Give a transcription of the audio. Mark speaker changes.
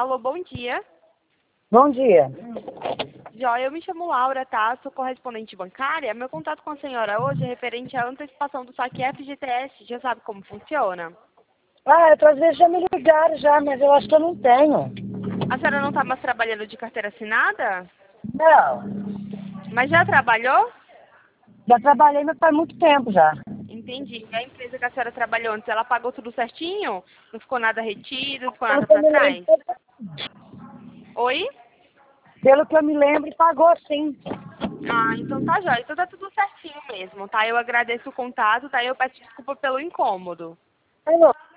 Speaker 1: Alô, bom dia.
Speaker 2: Bom dia.
Speaker 1: Joia, eu me chamo Laura, tá? Sou correspondente bancária. Meu contato com a senhora hoje é referente à antecipação do saque FGTS. Já sabe como funciona?
Speaker 2: Outras vezes já me ligaram já, mas eu acho que eu não tenho.
Speaker 1: A senhora não está mais trabalhando de carteira assinada?
Speaker 2: Não.
Speaker 1: Mas já trabalhou?
Speaker 2: Já trabalhei, mas faz muito tempo já.
Speaker 1: Entendi. E a empresa que a senhora trabalhou antes, ela pagou tudo certinho? Não ficou nada retido, não ficou nada
Speaker 2: Pelo que eu
Speaker 1: para
Speaker 2: me
Speaker 1: trás?
Speaker 2: lembro,
Speaker 1: Oi?
Speaker 2: pelo que eu me lembro, pagou sim.
Speaker 1: Ah, então tá jóia. Então tá tudo certinho mesmo, tá? Eu agradeço o contato, tá? Eu peço desculpa pelo incômodo.
Speaker 2: Alô?